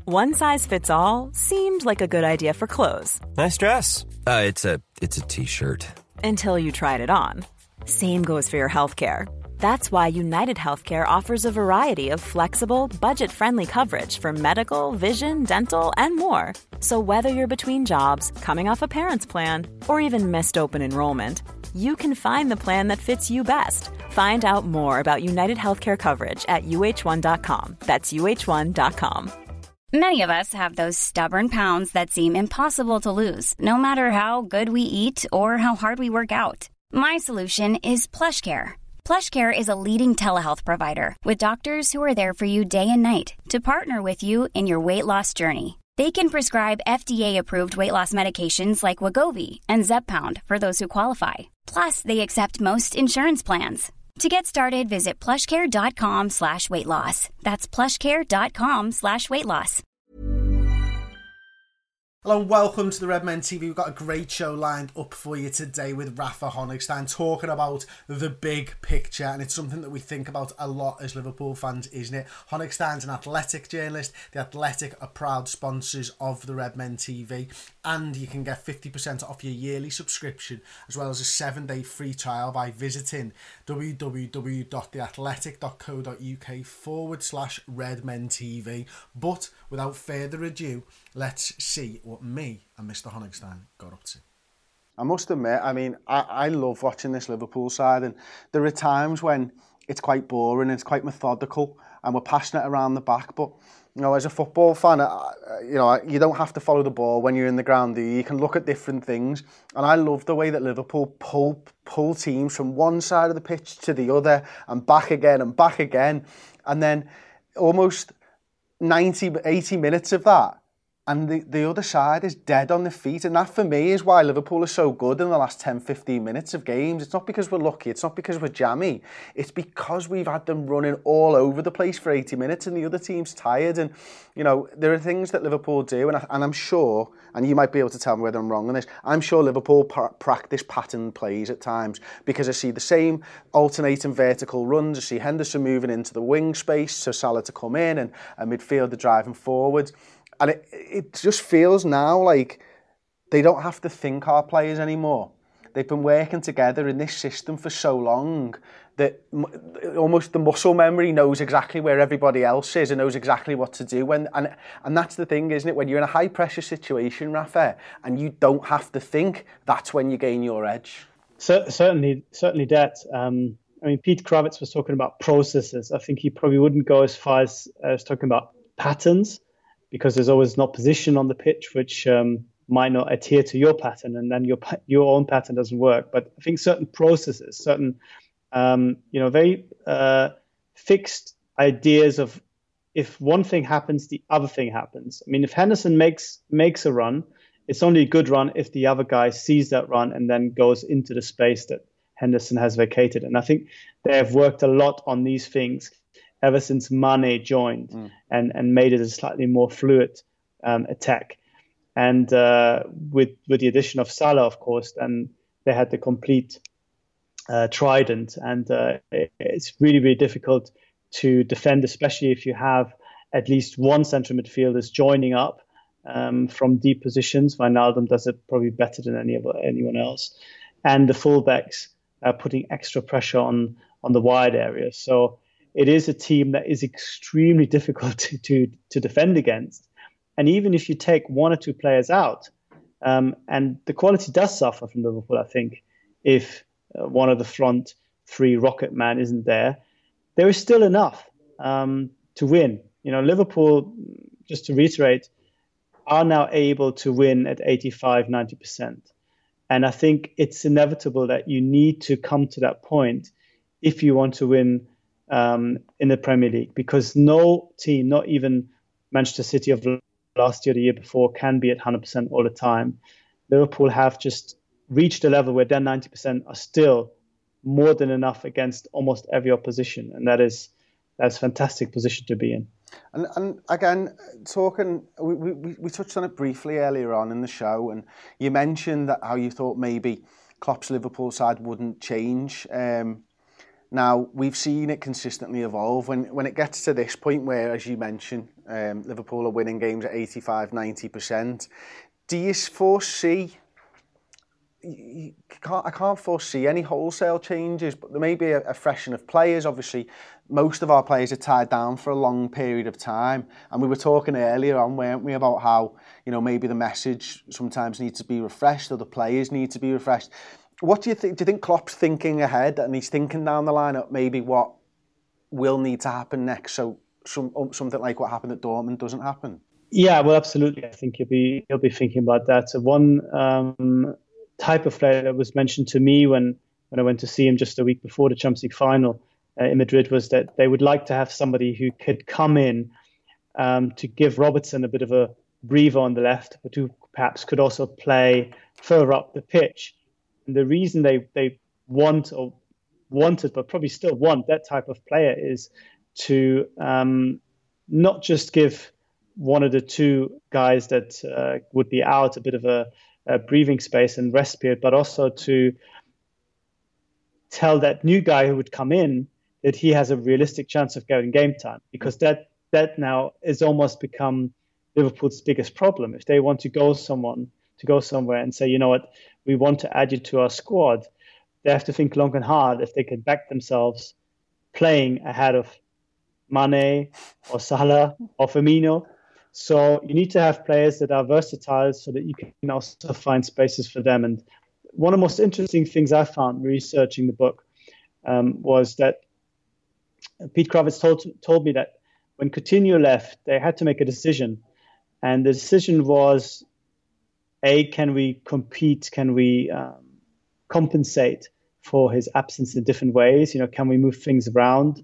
One size fits all seemed like a good idea for clothes. Nice dress. It's a t-shirt. Until you tried it on. Same goes for your healthcare. That's why United Healthcare offers a variety of flexible, budget-friendly coverage for medical, vision, dental, and more. So whether you're between jobs, coming off a parent's plan, or even missed open enrollment, you can find the plan that fits you best. Find out more about United Healthcare coverage at uh1.com. That's uh1.com. Many of us have those stubborn pounds that seem impossible to lose, no matter how good we eat or how hard we work out. My solution is PlushCare. PlushCare is a leading telehealth provider with doctors who are there for you day and night to partner with you in your weight loss journey. They can prescribe FDA-approved weight loss medications like Wegovy and Zepbound for those who qualify. Plus, they accept most insurance plans. To get started, visit plushcare.com/weightloss. That's plushcare.com/weightloss. Hello and welcome to the Redmen TV. We've got a great show lined up for you today with Rafa Honigstein talking about the big picture, and it's something that we think about a lot as Liverpool fans, isn't it? Honigstein's an Athletic journalist. The Athletic are proud sponsors of the Redmen TV, and you can get 50% off your yearly subscription as well as a 7-day free trial by visiting www.theathletic.co.uk/RedmenTV. But without further ado, let's see what me and Mr. Honigstein got up to. I must admit, I mean, I love watching this Liverpool side, and there are times when it's quite boring, it's quite methodical, and we're passionate around the back, but you know, as a football fan, you know, you don't have to follow the ball when you're in the ground. You can look at different things, and I love the way that Liverpool pull teams from one side of the pitch to the other, and back again, and then almost 80 minutes of that, and the other side is dead on the feet. And that, for me, is why Liverpool are so good in the last 10-15 minutes of games. It's not because we're lucky, it's not because we're jammy, it's because we've had them running all over the place for 80 minutes and the other team's tired. And, you know, there are things that Liverpool do, and I'm sure, and you might be able to tell me whether I'm wrong on this, I'm sure Liverpool practice pattern plays at times, because I see the same alternating vertical runs. I see Henderson moving into the wing space, so Salah to come in, and a midfielder driving forward. And it just feels now like they don't have to think, our players, anymore. They've been working together in this system for so long that almost the muscle memory knows exactly where everybody else is and knows exactly what to do. And that's the thing, isn't it? When you're in a high-pressure situation, Rafa, and you don't have to think, that's when you gain your edge. Certainly that. I mean, Pete Kravitz was talking about processes. I think he probably wouldn't go as far as talking about patterns, because there's always an opposition on the pitch which might not adhere to your pattern, and then your own pattern doesn't work. But I think certain processes, certain very fixed ideas of, if one thing happens, the other thing happens. I mean, if Henderson makes a run, it's only a good run if the other guy sees that run and then goes into the space that Henderson has vacated. And I think they have worked a lot on these things ever since Mane joined and made it a slightly more fluid attack. And with the addition of Salah, of course, then they had the complete trident. And it's really, really difficult to defend, especially if you have at least one central midfielder joining up from deep positions. Wijnaldum does it probably better than anyone else. And the fullbacks putting extra pressure on the wide areas. So it is a team that is extremely difficult to defend against. And even if you take one or two players out, and the quality does suffer from Liverpool, I think, if one of the front three rocket man isn't there, there is still enough to win. You know, Liverpool, just to reiterate, are now able to win at 85-90%. And I think it's inevitable that you need to come to that point if you want to win in the Premier League, because no team, not even Manchester City of last year, the year before, can be at 100% all the time. Liverpool have just reached a level where their 90% are still more than enough against almost every opposition, and that's a fantastic position to be in. And again, talking, we touched on it briefly earlier on in the show, and you mentioned that how you thought maybe Klopp's Liverpool side wouldn't change. Now, we've seen it consistently evolve. When it gets to this point where, as you mentioned, Liverpool are winning games at 85, 90%, do you foresee... I can't foresee any wholesale changes, but there may be a freshen of players. Obviously, most of our players are tied down for a long period of time. And we were talking earlier on, weren't we, about how, you know, maybe the message sometimes needs to be refreshed or the players need to be refreshed. What do you think? Do you think Klopp's thinking ahead and he's thinking down the line of maybe what will need to happen next, so something like what happened at Dortmund doesn't happen? Yeah, well, absolutely. I think he'll be thinking about that. So one type of player that was mentioned to me when I went to see him just a week before the Champions League final in Madrid was that they would like to have somebody who could come in to give Robertson a bit of a breather on the left, but who perhaps could also play further up the pitch. And the reason they wanted, but probably still want that type of player is to not just give one of the two guys that would be out a bit of a breathing space and rest period, but also to tell that new guy who would come in that he has a realistic chance of getting game time, because that now has almost become Liverpool's biggest problem. If they want to go somewhere and say, you know what, we want to add you to our squad, they have to think long and hard if they can back themselves playing ahead of Mane or Salah or Firmino. So you need to have players that are versatile so that you can also find spaces for them. And one of the most interesting things I found researching the book was that Pete Kravitz told me that when Coutinho left, they had to make a decision. And the decision was, can we compete? Can we compensate for his absence in different ways? You know, can we move things around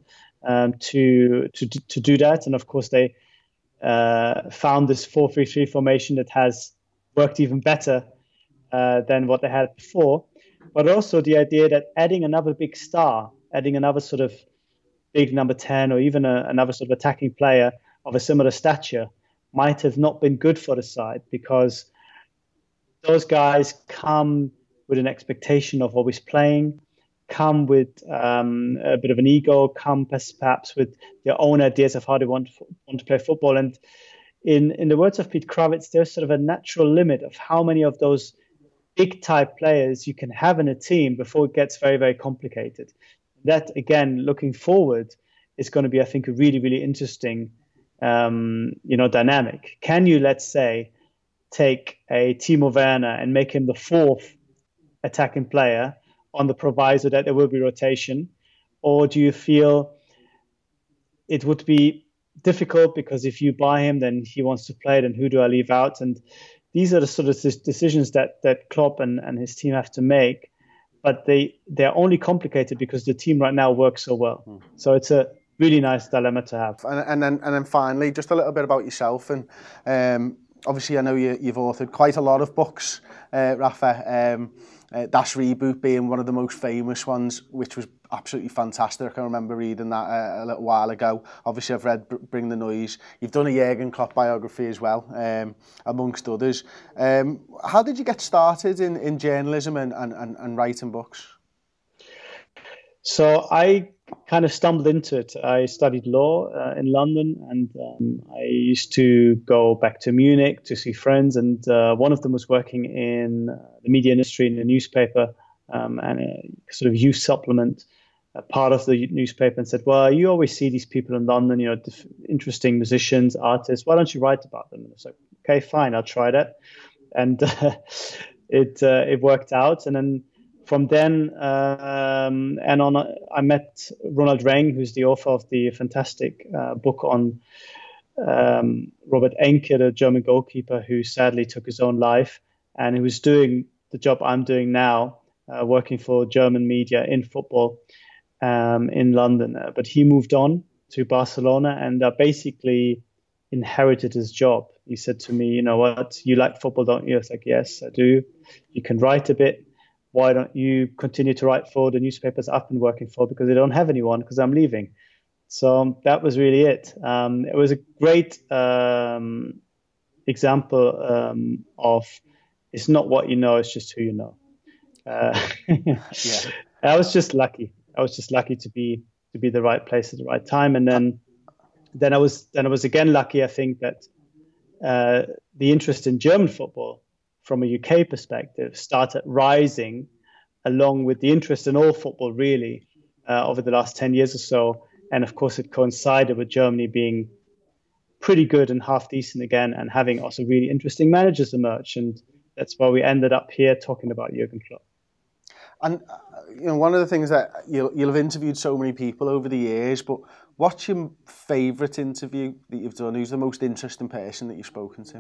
to do that? And of course, they found this 4-3-3 formation that has worked even better than what they had before. But also the idea that adding another big star, adding another sort of big number 10 or even another sort of attacking player of a similar stature might have not been good for the side, because those guys come with an expectation of always playing, come with a bit of an ego, come perhaps with their own ideas of how they want to play football. And in the words of Pete Kravitz, there's sort of a natural limit of how many of those big type players you can have in a team before it gets very, very complicated. That, again, looking forward, is going to be, I think, a really, really interesting dynamic. Can you, let's say, take a Timo Werner and make him the fourth attacking player on the proviso that there will be rotation? Or do you feel it would be difficult because if you buy him, then he wants to play, then who do I leave out? And these are the sort of decisions that Klopp and his team have to make. But they're only complicated because the team right now works so well. So it's a really nice dilemma to have. And then finally, just a little bit about yourself. And obviously, I know you've authored quite a lot of books, Rafa. Das Reboot being one of the most famous ones, which was absolutely fantastic. I can remember reading that a little while ago. Obviously, I've read Bring the Noise. You've done a Jurgen Klopp biography as well, amongst others. How did you get started in journalism and writing books? So I kind of stumbled into it. I studied law in London, and I used to go back to Munich to see friends, and one of them was working in the media industry in a newspaper and a sort of youth supplement part of the newspaper, and said, well, you always see these people in London, you know, interesting musicians, artists, why don't you write about them? And I was like, okay, fine, I'll try that. And it worked out. And then from then and on, I met Ronald Reng, who's the author of the fantastic book on Robert Enke, the German goalkeeper who sadly took his own life, and who was doing the job I'm doing now, working for German media in football in London. But he moved on to Barcelona and basically inherited his job. He said to me, you know what, you like football, don't you? I was like, yes, I do. You can write a bit. Why don't you continue to write for the newspapers I've been working for, because they don't have anyone because I'm leaving. So that was really it. It was a great example of it's not what you know, it's just who you know. Yeah. I was just lucky. I was just lucky to be the right place at the right time. And then I was again lucky, I think, that the interest in German football from a UK perspective started rising along with the interest in all football, really, over the last 10 years or so. And of course, it coincided with Germany being pretty good and half decent again, and having also really interesting managers emerge. And that's why we ended up here talking about Jurgen Klopp. And one of the things that you'll have interviewed so many people over the years, but what's your favourite interview that you've done? Who's the most interesting person that you've spoken to?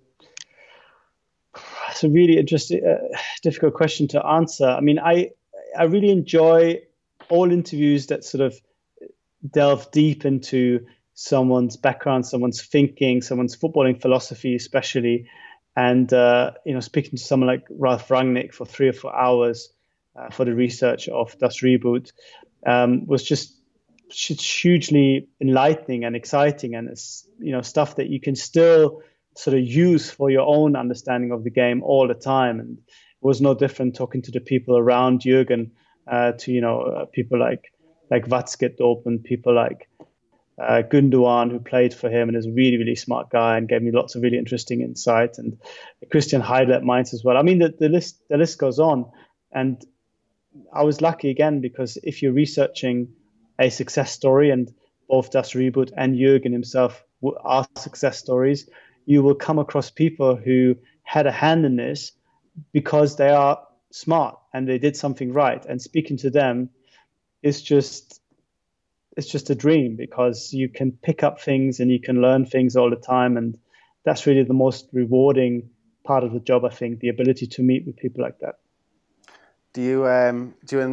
It's a really interesting, difficult question to answer. I mean, I really enjoy all interviews that sort of delve deep into someone's background, someone's thinking, someone's footballing philosophy, especially. And, speaking to someone like Ralf Rangnick for 3 or 4 hours for the research of Das Reboot was just hugely enlightening and exciting. And it's, stuff that you can still sort of use for your own understanding of the game all the time. And it was no different talking to the people around Jürgen, to people like Watzke and people like Gündoğan, who played for him and is a really, really smart guy and gave me lots of really interesting insight, and Christian Heidel at Mainz as well. I mean, the list goes on. And I was lucky again, because if you're researching a success story, and both Das Reboot and Jürgen himself are success stories, you will come across people who had a hand in this because they are smart and they did something right. And speaking to them is just a dream, because you can pick up things and you can learn things all the time. And that's really the most rewarding part of the job, I think, the ability to meet with people like that. Have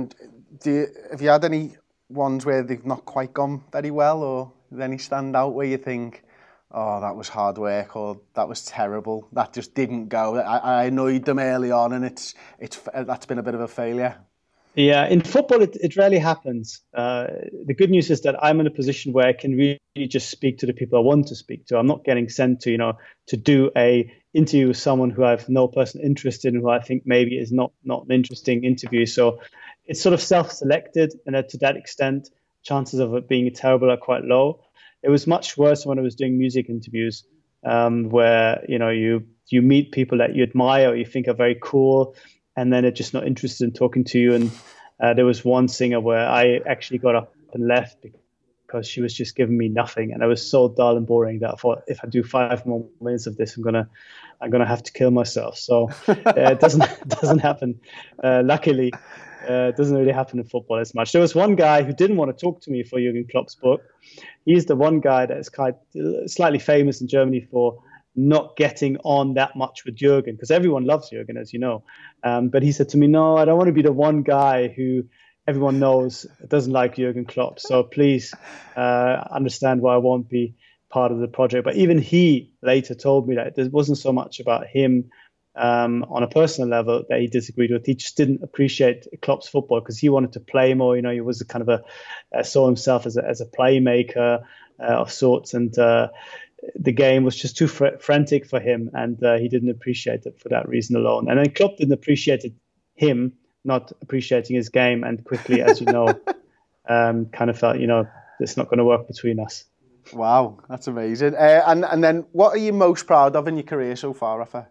you had any ones where they've not quite gone very well, or any stand out where you think, oh, that was hard work, or that was terrible, that just didn't go, I annoyed them early on, and that's been a bit of a failure? Yeah, in football, it rarely happens. The good news is that I'm in a position where I can really just speak to the people I want to speak to. I'm not getting sent to do a interview with someone who I have no personal interest in, who I think maybe is not an interesting interview. So it's sort of self-selected, and to that extent, chances of it being terrible are quite low. It was much worse when I was doing music interviews, where you meet people that you admire or you think are very cool, and then they're just not interested in talking to you. And there was one singer where I actually got up and left because she was just giving me nothing, and I was so dull and boring that I thought, if I do 5 more minutes of this, I'm gonna have to kill myself. So it doesn't happen. Luckily, it doesn't really happen in football as much. There was one guy who didn't want to talk to me for Jurgen Klopp's book. He's the one guy that is slightly famous in Germany for not getting on that much with Jurgen, because everyone loves Jurgen, as you know. But he said to me, no, I don't want to be the one guy who everyone knows doesn't like Jurgen Klopp. So please understand why I won't be part of the project. But even he later told me that it wasn't so much about him on a personal level that he disagreed with. He just didn't appreciate Klopp's football because he wanted to play more. He was a kind of saw himself as a playmaker of sorts, and the game was just too frantic for him, and he didn't appreciate it for that reason alone. And then Klopp didn't appreciate him not appreciating his game, and quickly, as you know, kind of felt, it's not going to work between us. Wow, that's amazing. And then what are you most proud of in your career so far, Rafa?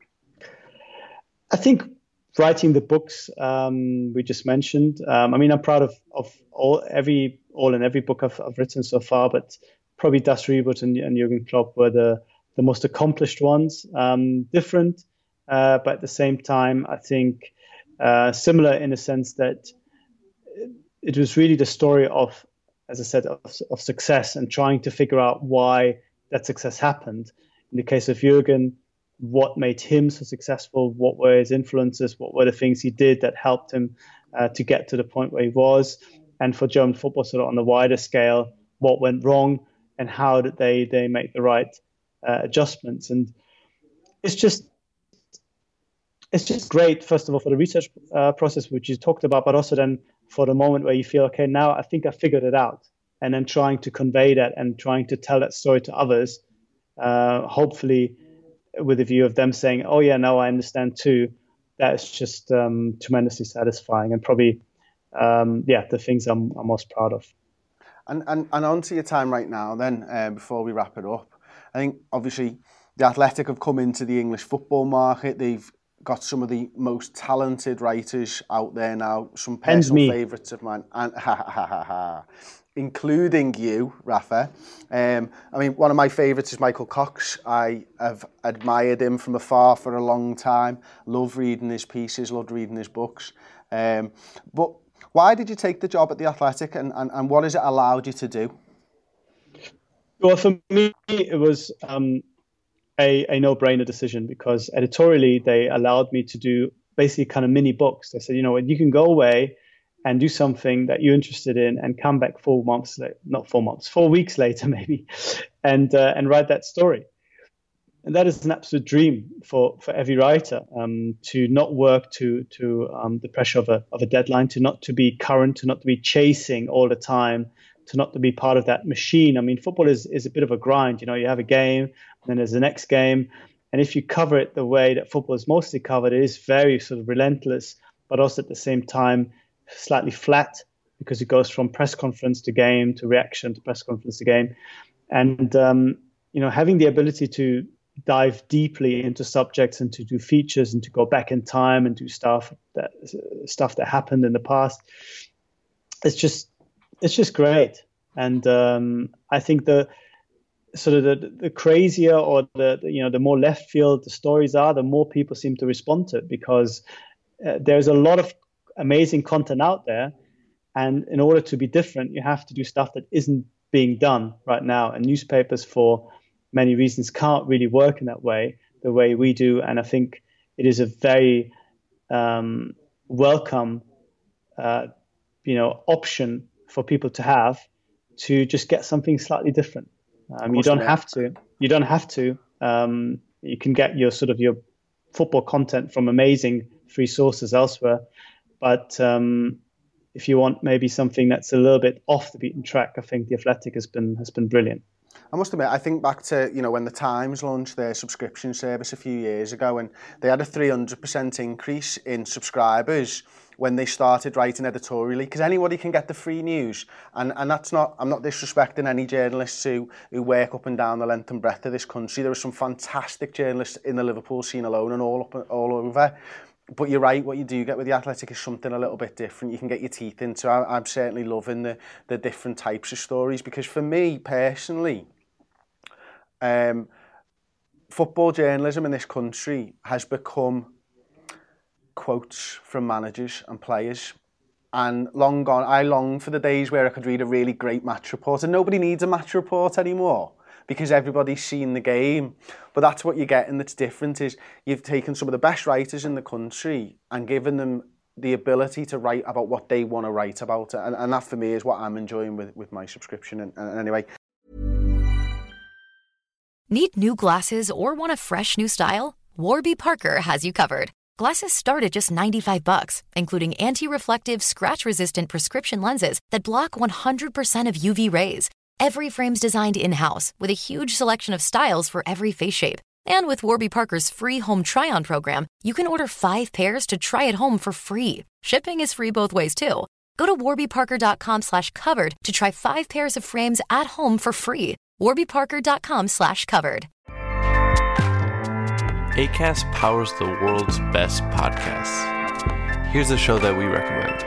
I think writing the books we just mentioned. I'm proud of all in every book I've written so far, but probably Das Reboot and Jurgen Klopp were the most accomplished ones. Different, but at the same time, I think similar in the sense that it was really the story of, as I said, of success and trying to figure out why that success happened. In the case of Jurgen, what made him so successful, what were his influences, what were the things he did that helped him to get to the point where he was. And for German football, sort of on the wider scale, what went wrong and how did they make the right adjustments. And it's just great, first of all, for the research process, which you talked about, but also then for the moment where you feel, okay, now I think I figured it out. And then trying to convey that and trying to tell that story to others, hopefully with a view of them saying, oh yeah, now I understand too. That is just tremendously satisfying, and probably the things I'm most proud of. And on to your time right now then, before we wrap it up. I think obviously the Athletic have come into the English football market. They've got some of the most talented writers out there now, some personal favourites of mine, and including you, Rafa. I mean, one of my favourites is Michael Cox. I have admired him from afar for a long time. Love reading his pieces, loved reading his books. But why did you take the job at The Athletic, and what has it allowed you to do? Well, for me, it was a no-brainer decision, because editorially, they allowed me to do basically kind of mini books. They said, you know what, you can go away and do something that you're interested in and come back 4 weeks later maybe, and write that story. And that is an absolute dream for every writer, to not work to the pressure of a deadline, to be current, to not to be chasing all the time, to not to be part of that machine. I mean, football is a bit of a grind. You know, you have a game, and then there's the next game. And if you cover it the way that football is mostly covered, it is very sort of relentless, but also at the same time slightly flat, because it goes from press conference to game to reaction to press conference to game. And, having the ability to dive deeply into subjects and to do features and to go back in time and do stuff that happened in the past, it's just great. And I think the crazier or the more left field the stories are, the more people seem to respond to it, because there's a lot of amazing content out there, and in order to be different, you have to do stuff that isn't being done right now. And newspapers, for many reasons, can't really work in that way, the way we do. And I think it is a very welcome, option for people to have, to just get something slightly different. You don't have to. You can get your football content from amazing free sources elsewhere. But if you want maybe something that's a little bit off the beaten track, I think The Athletic has been brilliant. I must admit, I think back to, when the Times launched their subscription service a few years ago, and they had a 300% increase in subscribers when they started writing editorially, because anybody can get the free news. And that's not, I'm not disrespecting any journalists who work up and down the length and breadth of this country. There are some fantastic journalists in the Liverpool scene alone and all over. But you're right, what you do get with The Athletic is something a little bit different. You can get your teeth into. I'm certainly loving the different types of stories, because for me personally, football journalism in this country has become quotes from managers and players. And long gone, I long for the days where I could read a really great match report, and nobody needs a match report anymore, because everybody's seen the game. But that's what you get, and that's different, is you've taken some of the best writers in the country and given them the ability to write about what they want to write about. And that for me is what I'm enjoying with my subscription. And anyway. Need new glasses or want a fresh new style? Warby Parker has you covered. Glasses start at just $95, including anti-reflective, scratch-resistant prescription lenses that block 100% of UV rays. Every frame's designed in-house with a huge selection of styles for every face shape. And with Warby Parker's free home try-on program, you can order 5 pairs to try at home for free. Shipping is free both ways, too. Go to warbyparker.com/covered to try 5 pairs of frames at home for free. warbyparker.com/covered. Acast powers the world's best podcasts. Here's a show that we recommend.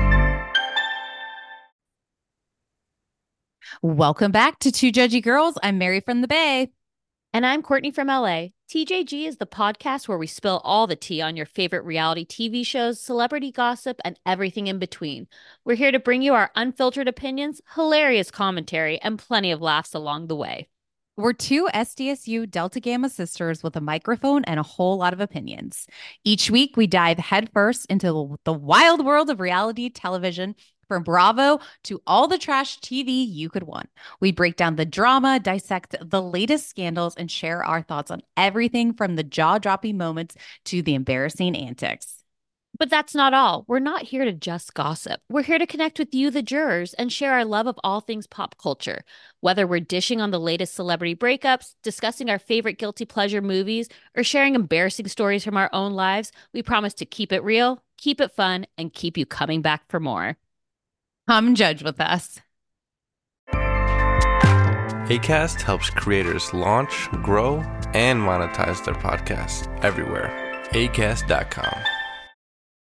Welcome back to Two Judgy Girls. I'm Mary from the Bay. And I'm Courtney from LA. TJG is the podcast where we spill all the tea on your favorite reality TV shows, celebrity gossip, and everything in between. We're here to bring you our unfiltered opinions, hilarious commentary, and plenty of laughs along the way. We're 2 SDSU Delta Gamma sisters with a microphone and a whole lot of opinions. Each week, we dive headfirst into the wild world of reality television, from Bravo to all the trash TV you could want. We break down the drama, dissect the latest scandals, and share our thoughts on everything from the jaw-dropping moments to the embarrassing antics. But that's not all. We're not here to just gossip. We're here to connect with you, the jurors, and share our love of all things pop culture. Whether we're dishing on the latest celebrity breakups, discussing our favorite guilty pleasure movies, or sharing embarrassing stories from our own lives, we promise to keep it real, keep it fun, and keep you coming back for more. Come judge with us. Acast helps creators launch, grow, and monetize their podcasts everywhere. Acast.com.